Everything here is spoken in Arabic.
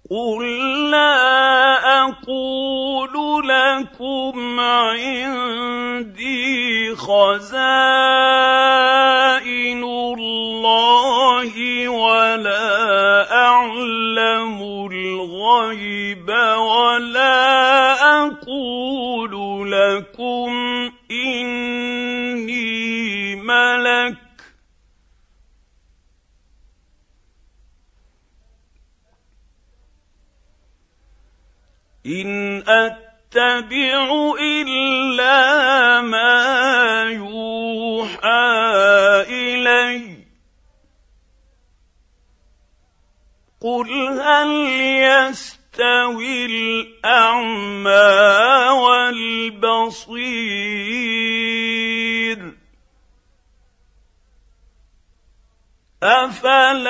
قل لا أقول لكم عندي خزائن الله ولا أعلم الغيب ولا أقول لكم إني ملك إن أتبع إلا ما يوحى إلي قل هل يستوي الأعمى والبصير أفلا تتفكرون.